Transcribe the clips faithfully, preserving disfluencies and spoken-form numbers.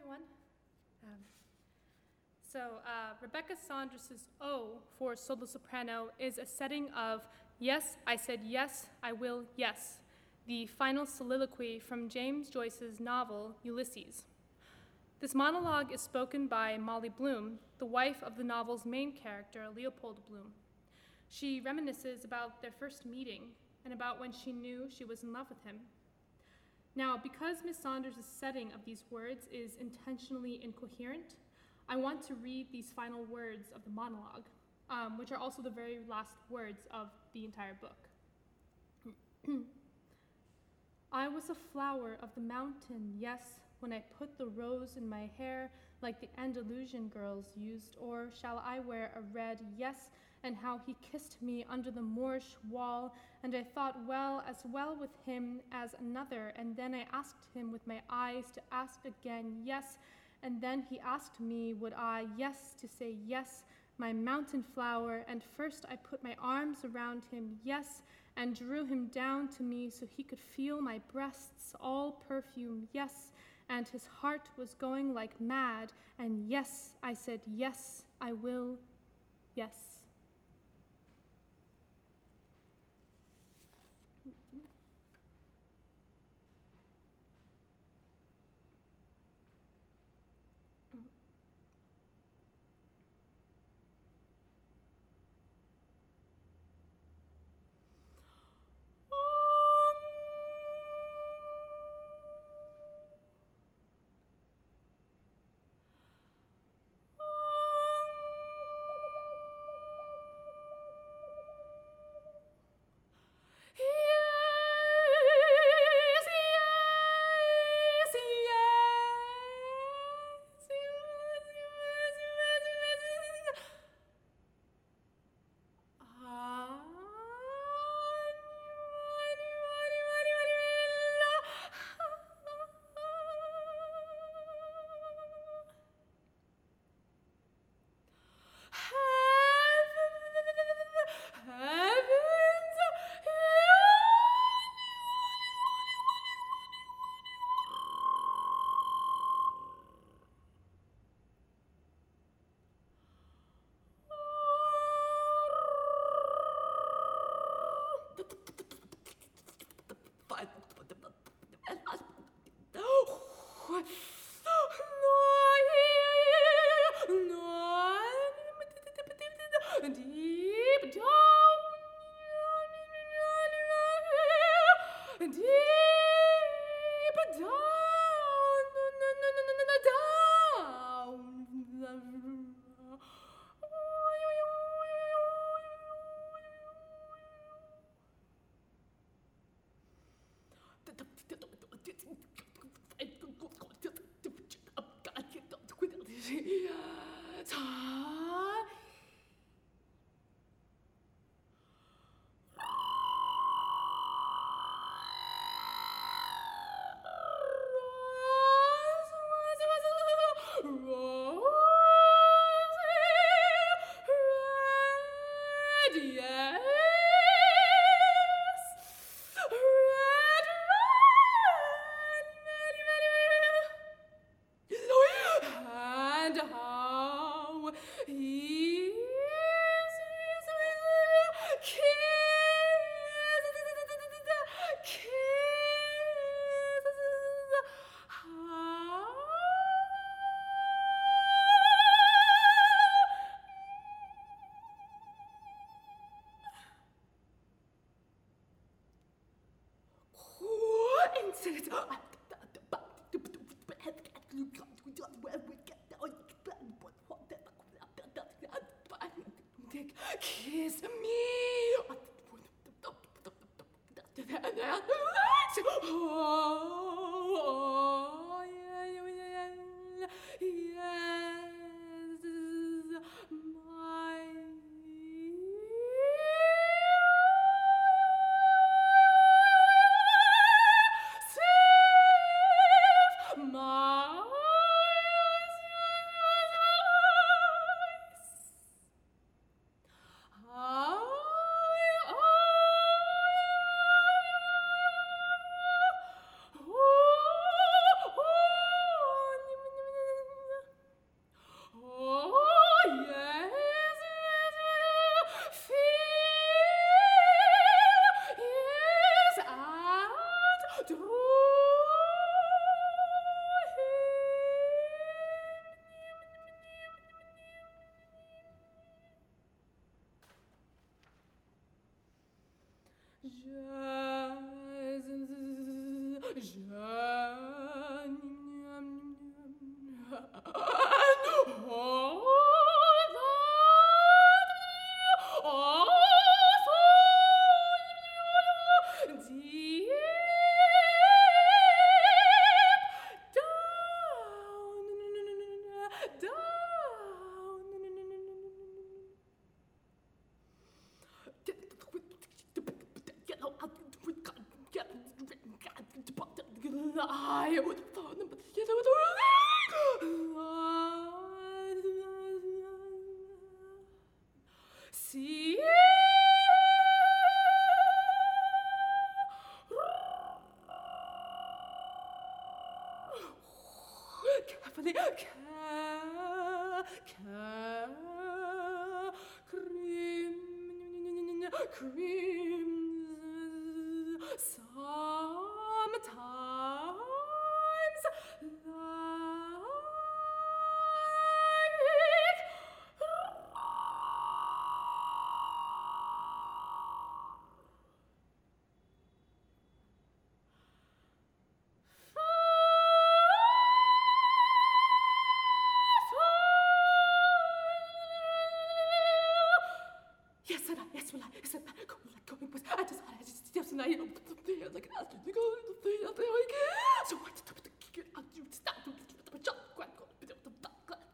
everyone. Um, so uh, Rebecca Saunders' O for solo soprano is a setting of "Yes, I said yes, I will, yes," the final soliloquy from James Joyce's novel Ulysses. This monologue is spoken by Molly Bloom, the wife of the novel's main character, Leopold Bloom. She reminisces about their first meeting and about when she knew she was in love with him. Now, because Miss Saunders' setting of these words is intentionally incoherent, I want to read these final words of the monologue, um, which are also the very last words of the entire book. I was a flower of the mountain, yes, when I put the rose in my hair like the Andalusian girls used, or shall I wear a red, yes, and how he kissed me under the Moorish wall, and I thought well as well with him as another, and then I asked him with my eyes to ask again, yes, and then he asked me would I, yes, to say yes, my mountain flower, and first I put my arms around him, yes, and drew him down to me so he could feel my breasts all perfume, yes, and his heart was going like mad, and yes, I said yes, I will, yes. Kiss me. Oh, yeah, yeah, yeah, yes, my. Save my. Oh, my, with the phone, but the other with the see. Carefully, ca, ca, cream, cream, sometimes like yes, and I, yes, well, I, yes, and I, go, like, going, was, I just, I just, yes, and I, you know, the thing, like, I just, go, the thing, I think, like, so I just, the kick, I do, stop, the jump, grab, go, the, the, the, the,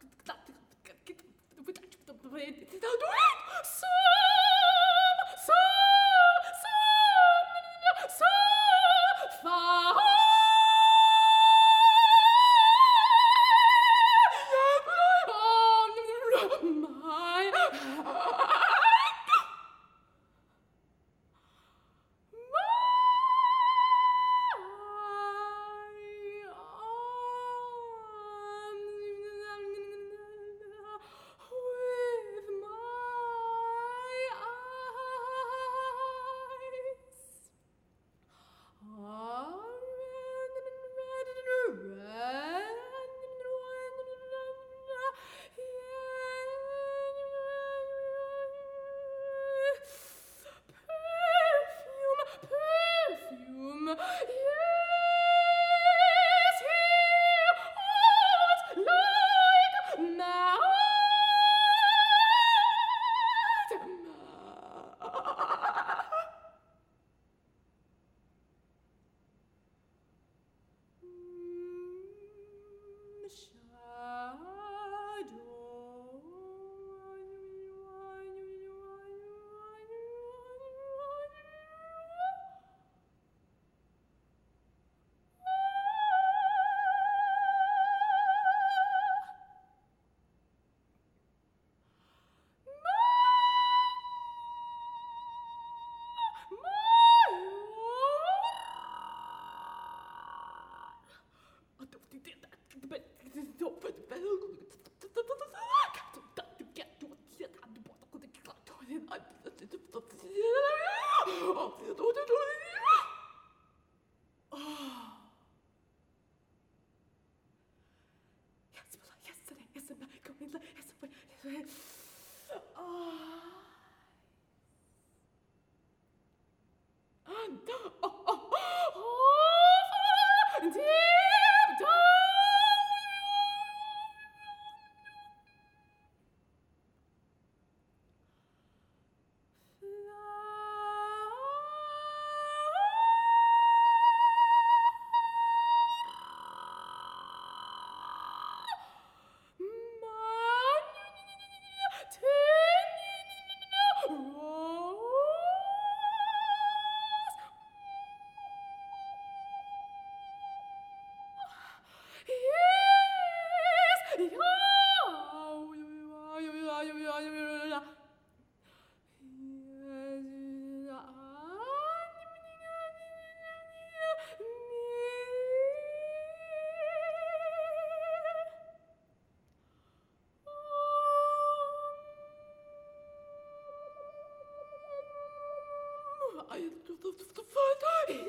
I the the the first yes,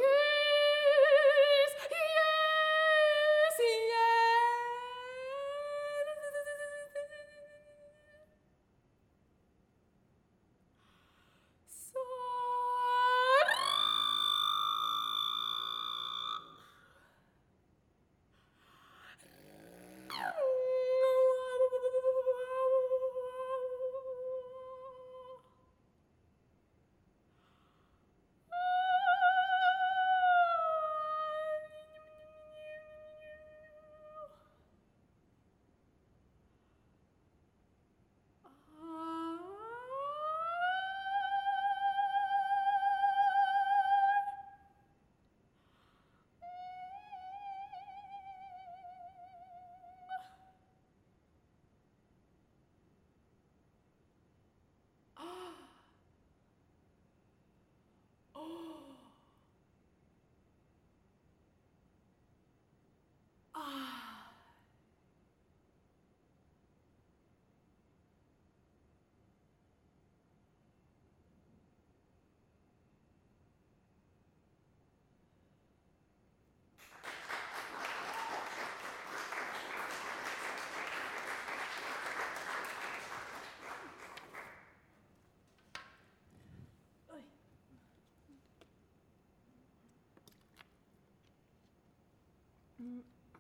yes, yes. So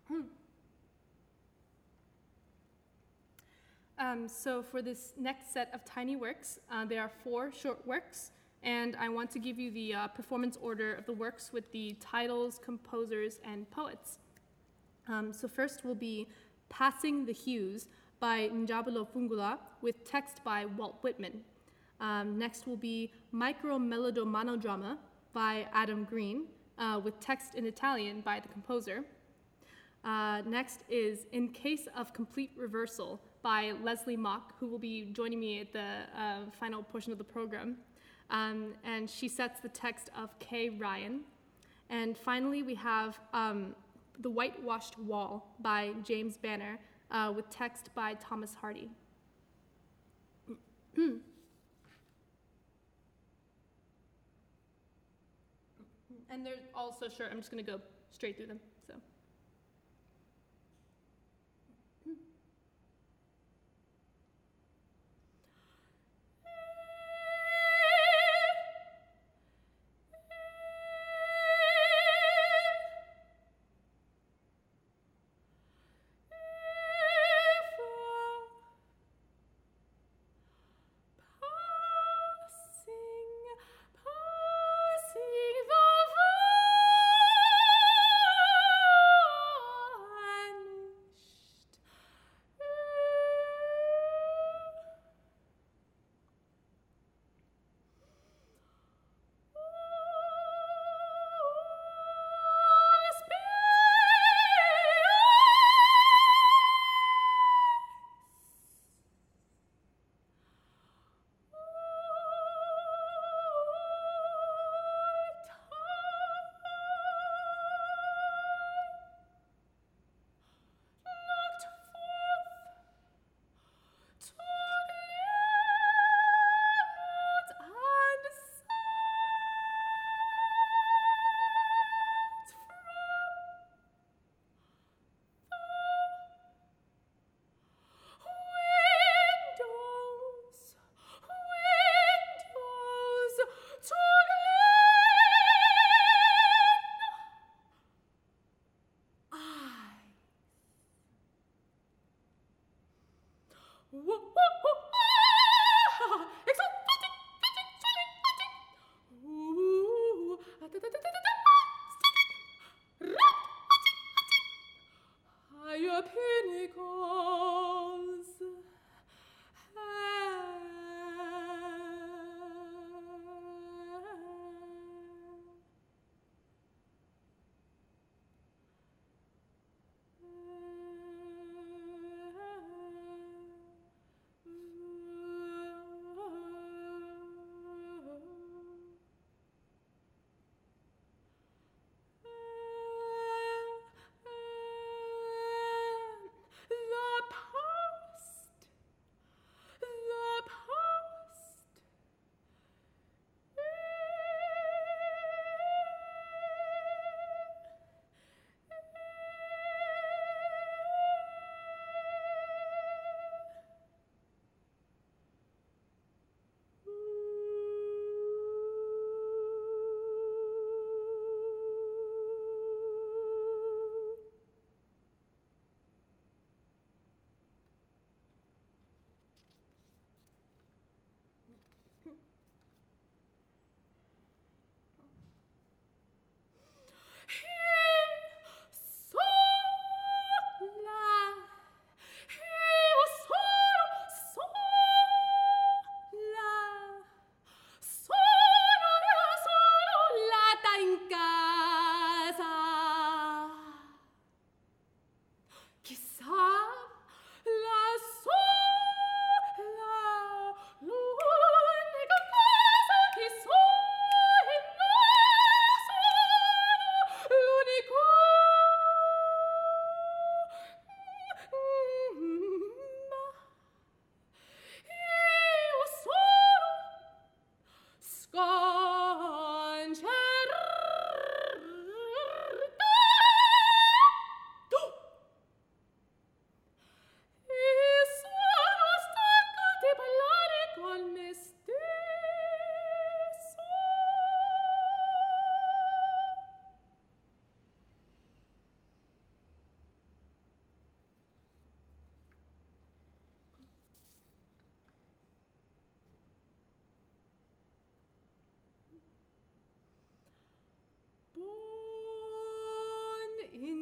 Um, so for this next set of tiny works, uh, there are four short works, and I want to give you the uh, performance order of the works with the titles, composers, and poets. Um, so first will be Passing the Hues by Njabelo Fungula with text by Walt Whitman. Um, next will be Micro Melodrama by Adam Green uh, with text in Italian by the composer. Uh, next is In Case of Complete Reversal by Leslie Mock, who will be joining me at the uh, final portion of the program. Um, and she sets the text of Kay Ryan. And finally, we have um, The Whitewashed Wall by James Banner uh, with text by Thomas Hardy. And they're also short. I'm just going to go straight through them. So. Higher pinnacles. The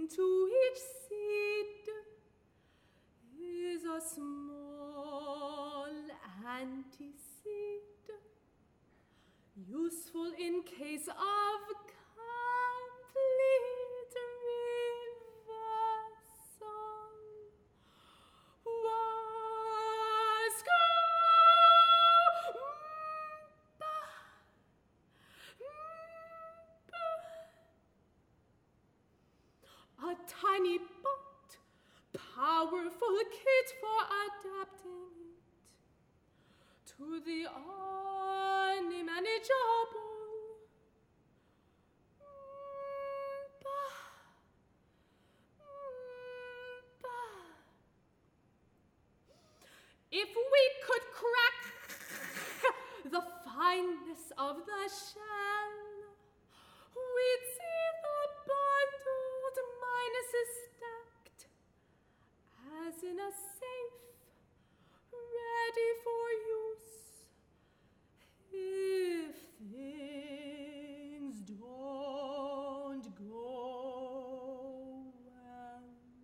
into each seed is a small anti-seed, useful in case of complete reversal. Waska, mba, mba. A tiny but powerful kit for adapting it to the unmanageable. Mba, mba. If we could crack the fineness of the shell, we'd see the bundled minuses stacked as in a safe, ready for use if things don't go well.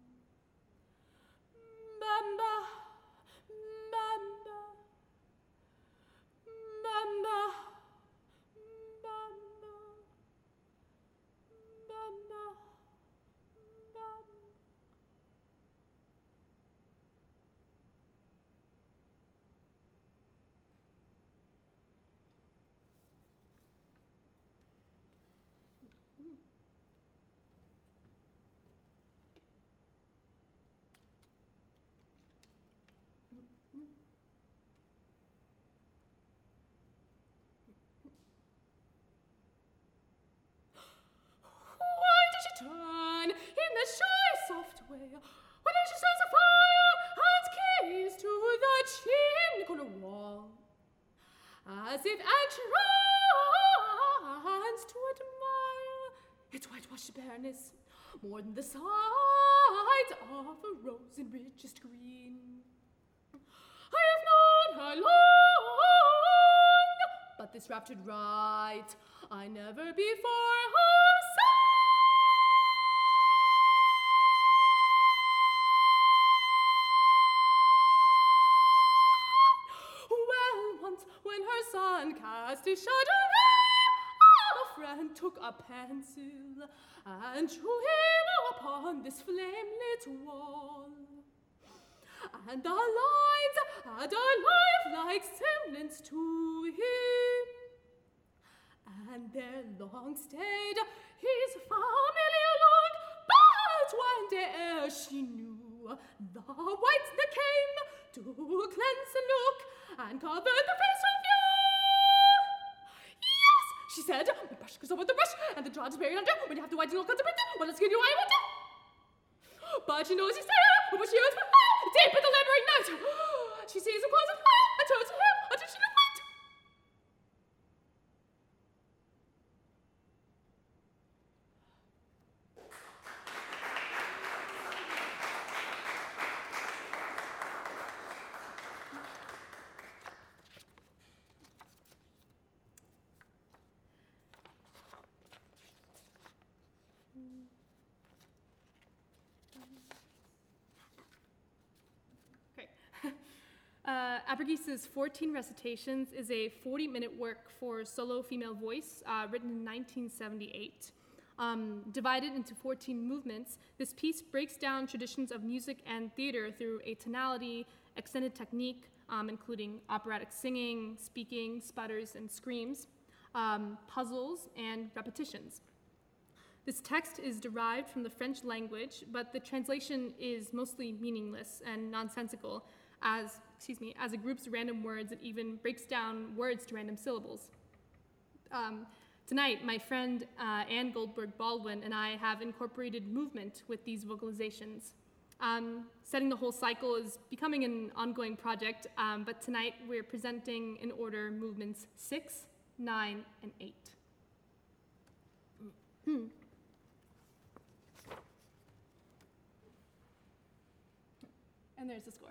Bamba, bamba, bamba, bamba, bamba, bamba. Why did she turn in the shy soft way? Why did she set fire and keys to the chimney corner wall? As if entranced to admire its whitewashed bareness more than the sight of a rose in richest green. I have known her long, but this raptured rite I never before have seen. Well, once when her son cast his shadow there, a friend took a pencil and drew him upon this flame-lit wall. And the lines had a lifelike semblance to him, and there long stayed his familiar look. But one day ere she knew, the white snake came to cleanse the look and covered the face of you. Yes, she said, the brush goes over the brush, and the draw is buried under. When you have to whiten all kinds of printing, what else can you I want to? But she knows he's there, but she is deep in the laboring night. She sees him close and high, and turns to him until she can fight. Uh, Abergise's fourteen Recitations is a forty-minute work for solo female voice uh, written in nineteen seventy-eight. Um, divided into fourteen movements, this piece breaks down traditions of music and theater through a tonality, extended technique, um, including operatic singing, speaking, sputters, and screams, um, puzzles, and repetitions. This text is derived from the French language, but the translation is mostly meaningless and nonsensical, as, excuse me, as it groups random words and even breaks down words to random syllables. Um, tonight, my friend uh, Anne Goldberg Baldwin and I have incorporated movement with these vocalizations. Um, setting the whole cycle is becoming an ongoing project, um, but tonight we're presenting in order movements six, nine, and eight. Hmm. And there's the score.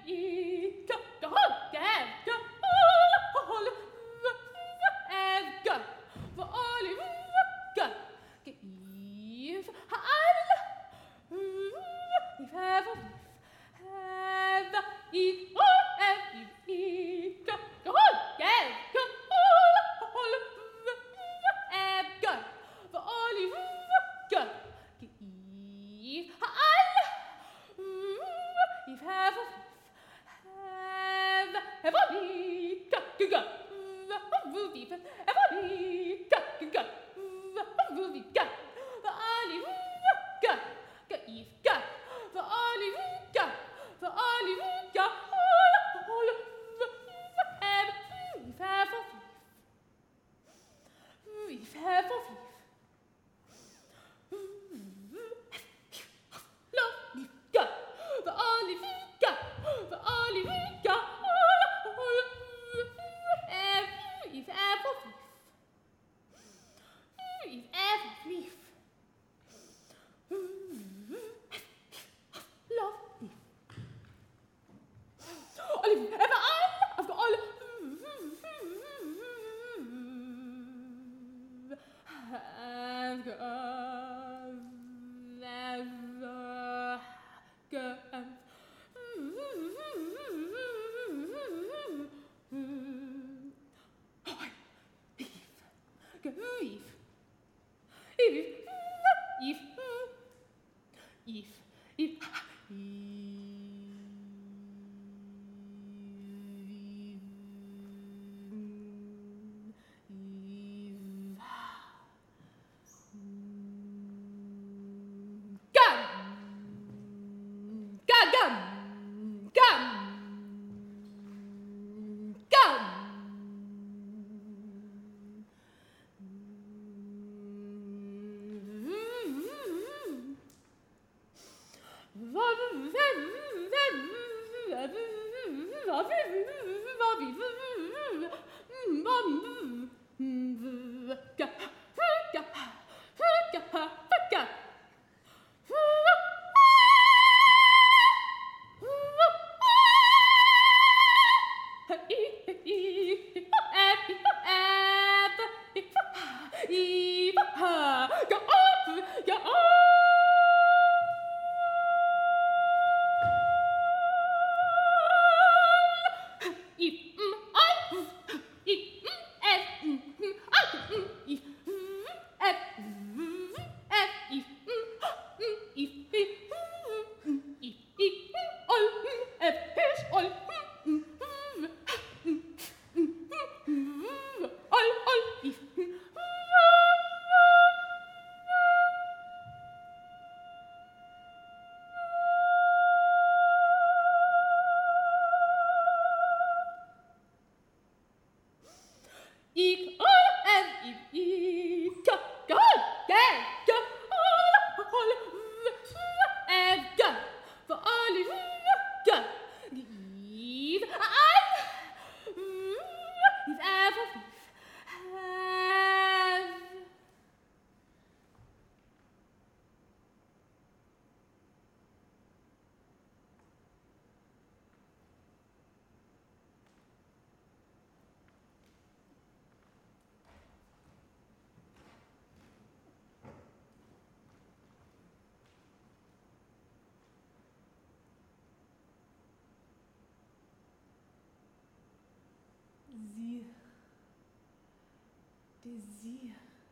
Désir.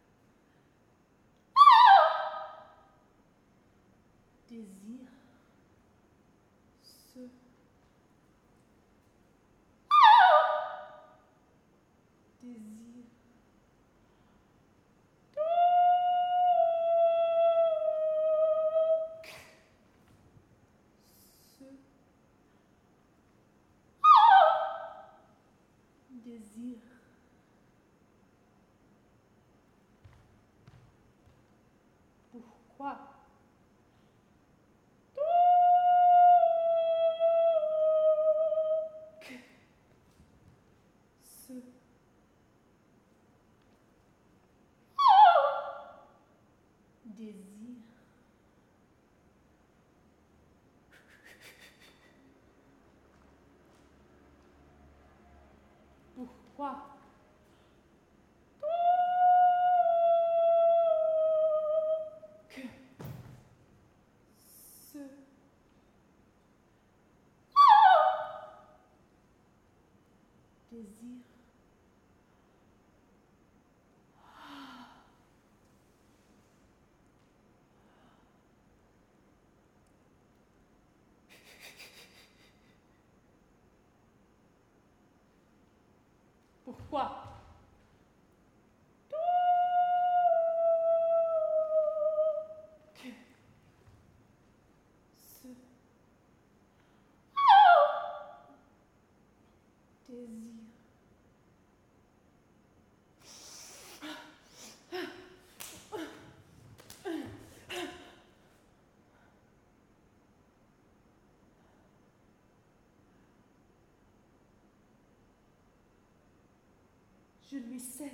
Désir. Ce. Désir. Ce. Désir. Pourquoi? Que. Ce. Désir. Pourquoi? Que ce désir Pourquoi? Que ce désir je lui cède.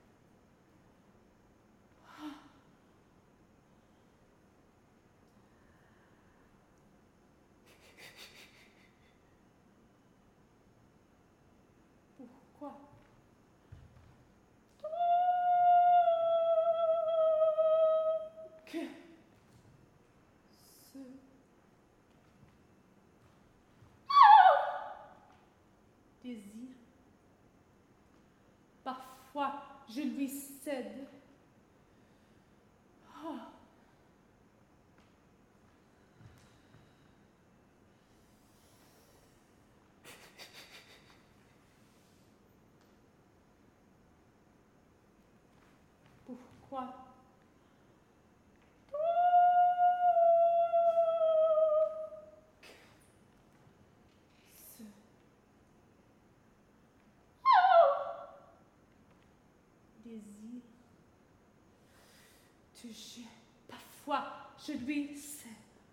Pourquoi? Que ce désir, parfois je lui cède. Ah. Pourquoi? Ce désir touché, parfois je lui cède.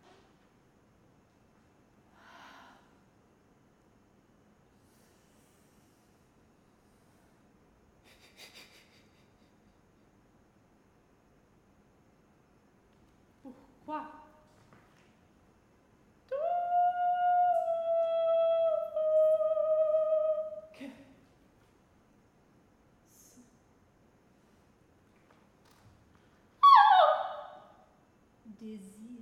Pourquoi? Que ce désir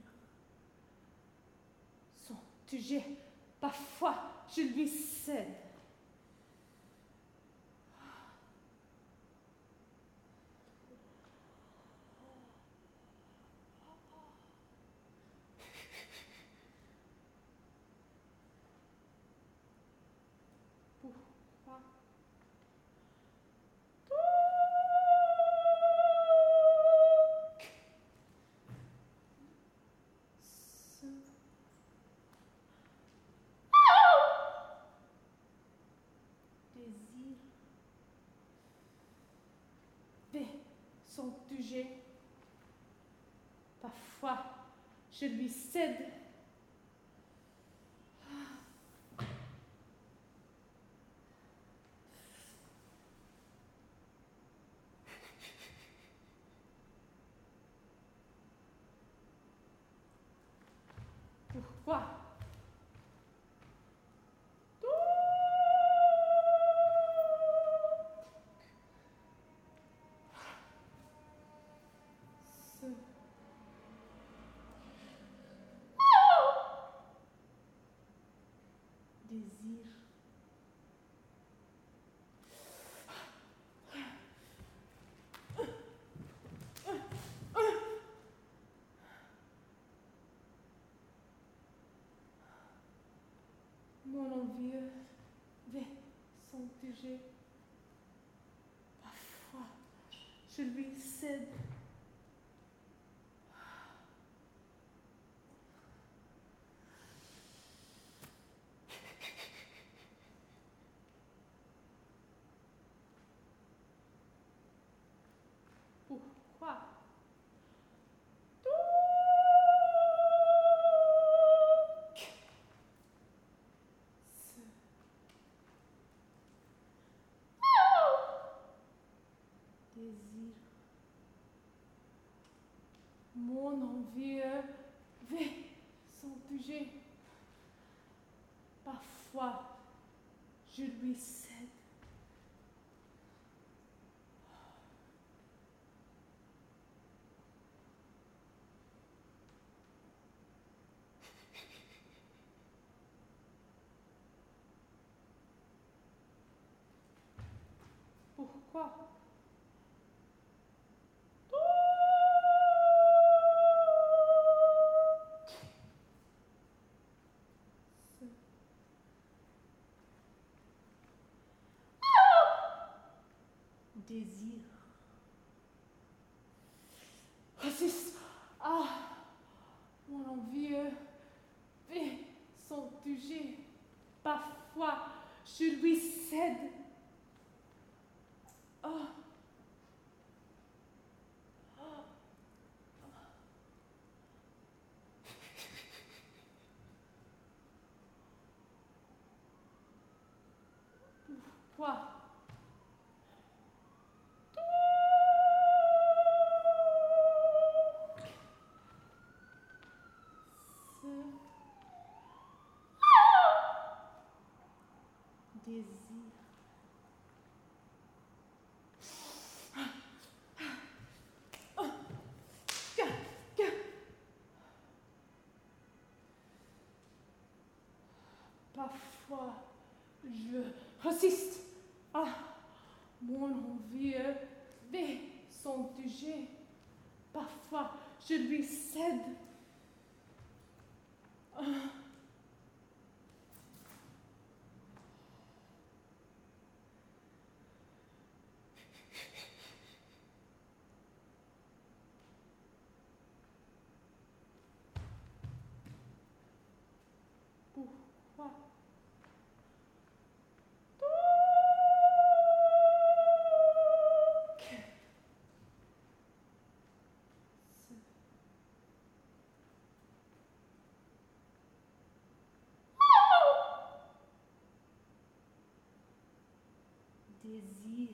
son sujet, parfois je lui cède. Pourquoi? Ce désir fait son sujet, parfois je lui cède. Pourquoi? Ce désir mon envieux fait son sujet, parfois je lui cède. Pourquoi? Ce désir, mon envieux fait son sujet, parfois je lui cède. Quoi? Désir. Résiste. Ah, mon envieux fait son sujet. Parfois, je lui cède. Oh. Oh. Pourquoi? Désir. Parfois, je résiste. Ah, mon envieux fait son sujet. Parfois, je lui cède. Ah. Pourquoi? Désir.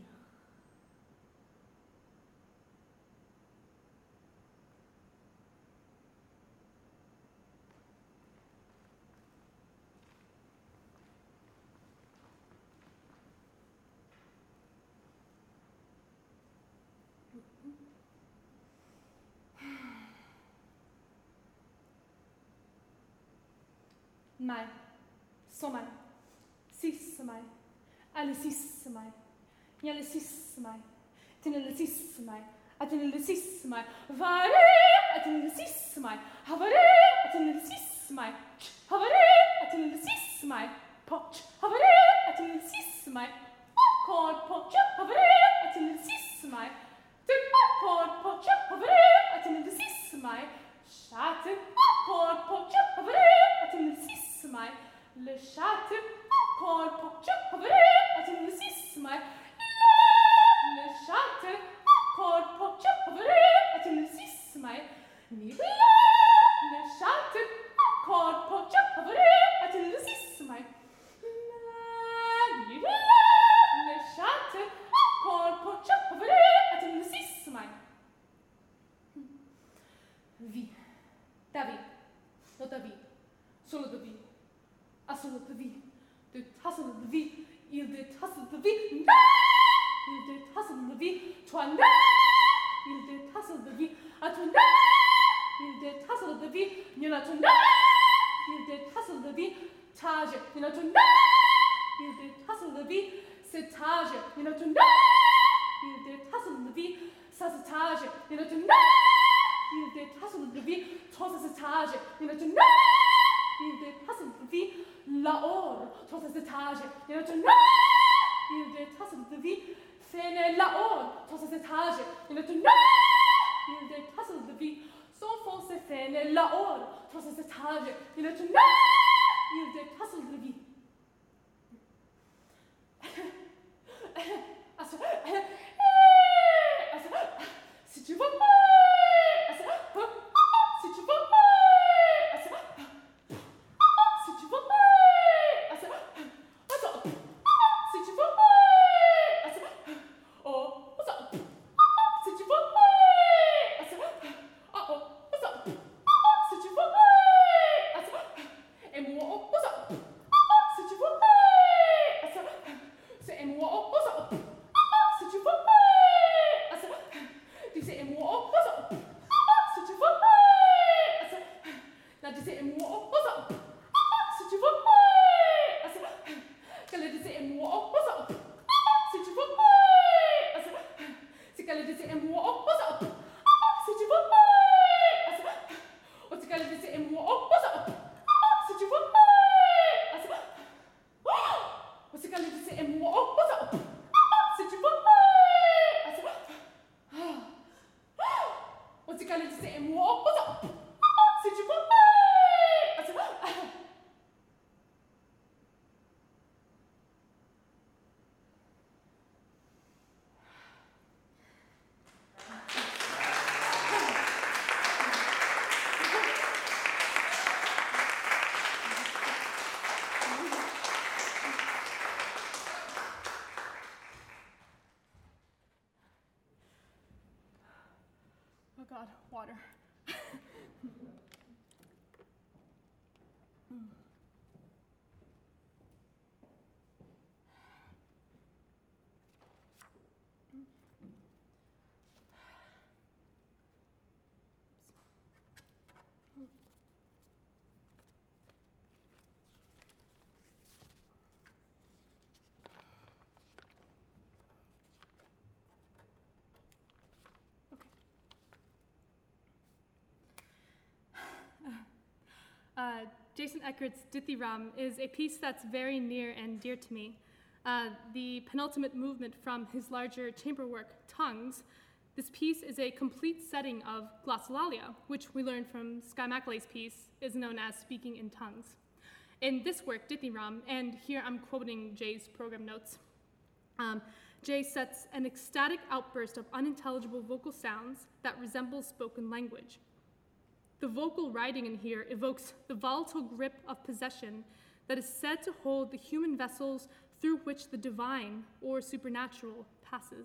Mai, somai, sismai, alisismai, yalisismai, tinalisismai, atinalisismai, vari, atinalisismai, havari, atinalisismai, havari, atinalisismai, poch, havari, atinalisismai, chord, poch, havari, atinalisismai, tin, chord, poch, havari, atinalisismai, chatte, chord, poch, havari, atinalisismai, le chatte, chord, poch, havari, atinalisismai, le chatte, chord, poch, havari, atinalisismai, ni le chatte, chord, poch, havari, atinalisismai, ni le chatte, chord, poch, havari, atinalisismai. Vie, ta vie, notre vie, solo de vie, assoluta vie, de tassel de vie, il de tassel de vie, na, il de tassel de vie, toi na, il de tassel de vie, à toi na, il de tassel de vie, il a toi na, il de tassel de vie, tage, il a toi na, il de tassel de vie, c'est tage, il a toi na, il de tassel de vie, ça c'est tage, il a toi na, il de tassel de vie, toi c'est tage, il a toi na, il de tassel de vie, la or, toi c'est tage, il a toi na, il de tassel de vie, fene la or, toi c'est tage, il a toi na, il de tassel de vie, son fond c'est fene la or, toi c'est tage, il a toi na, il de tassel de vie. Si tu veux, si tu veux, si tu veux, si tu veux, oh, si tu veux, oh, si tu veux, et God, water. Uh, Jason Eckert's Dithyram is a piece that's very near and dear to me. Uh, the penultimate movement from his larger chamber work, Tongues, this piece is a complete setting of glossolalia, which we learned from Skye Macaulay's piece, is known as speaking in tongues. In this work, Dithyram, and here I'm quoting Jay's program notes, um, Jay sets an ecstatic outburst of unintelligible vocal sounds that resembles spoken language. The vocal writing in here evokes the volatile grip of possession that is said to hold the human vessels through which the divine or supernatural passes.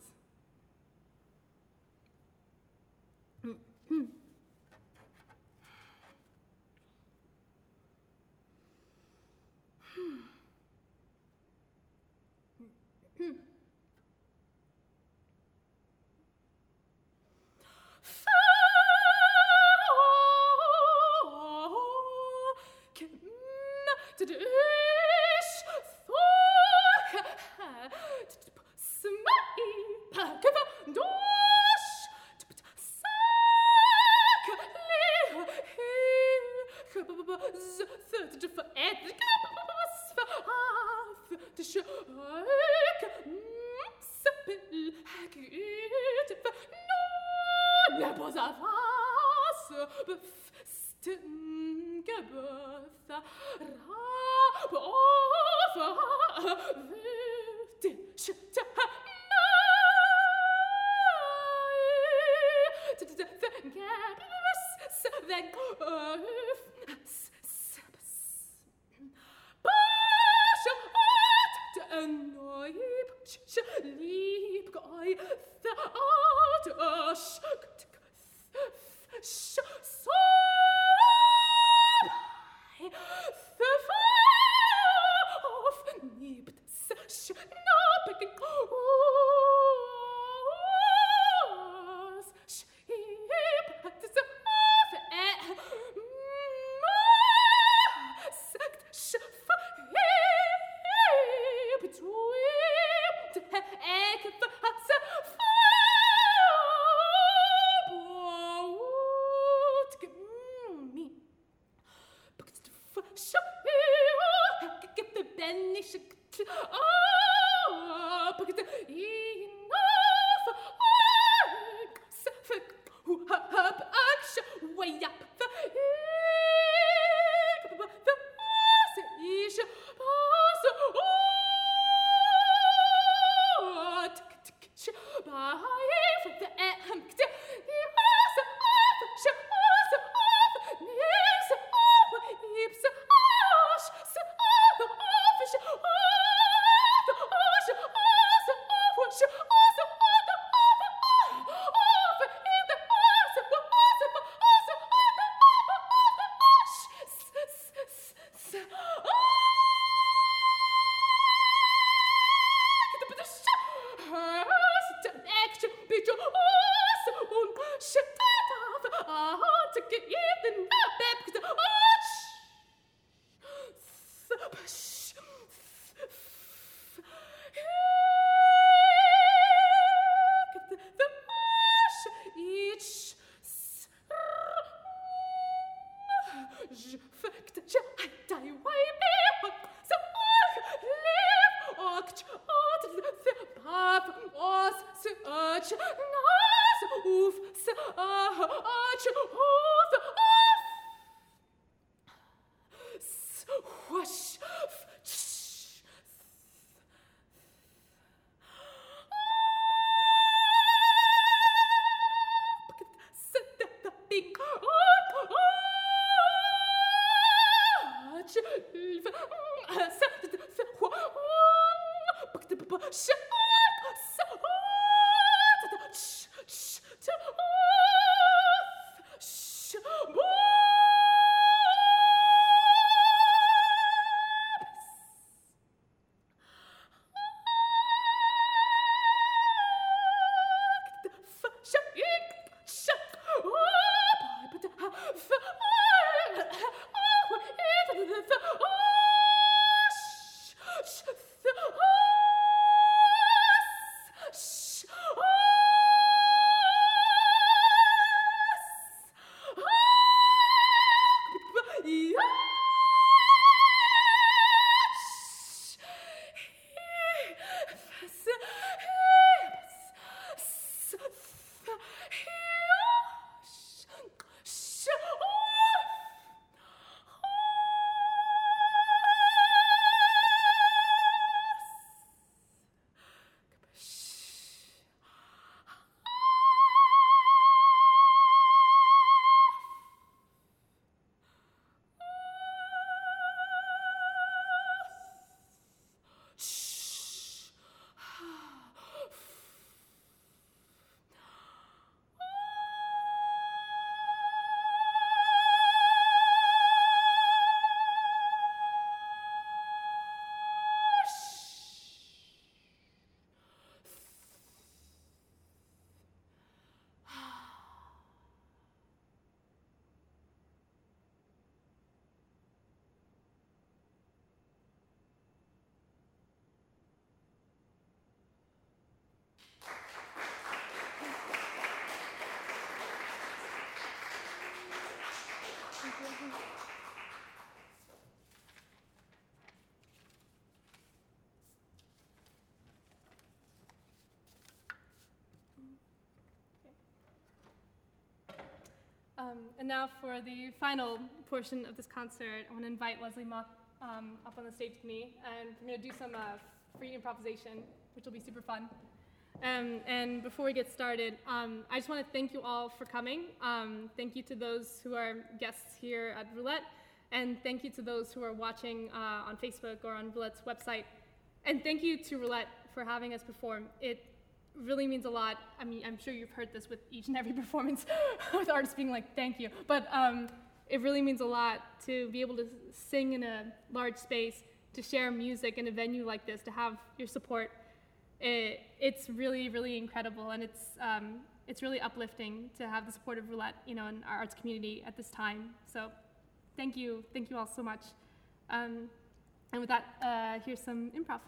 Um, and now for the final portion of this concert, I want to invite Leslie Mock um, up on the stage with me, and we're going to do some uh, free improvisation, which will be super fun. Um, and before we get started, um, I just want to thank you all for coming. Um, thank you to those who are guests here at Roulette, and thank you to those who are watching uh, on Facebook or on Roulette's website. And thank you to Roulette for having us perform. It really means a lot. I mean, I'm sure you've heard this with each and every performance with artists being like, thank you. But um, it really means a lot to be able to sing in a large space, to share music in a venue like this, to have your support. It, it's really, really incredible, and it's um, it's really uplifting to have the support of Roulette, you know, in our arts community at this time. So, thank you, thank you all so much. Um, and with that, uh, here's some improv.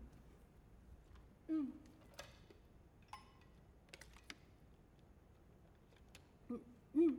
mm. Mm.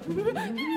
He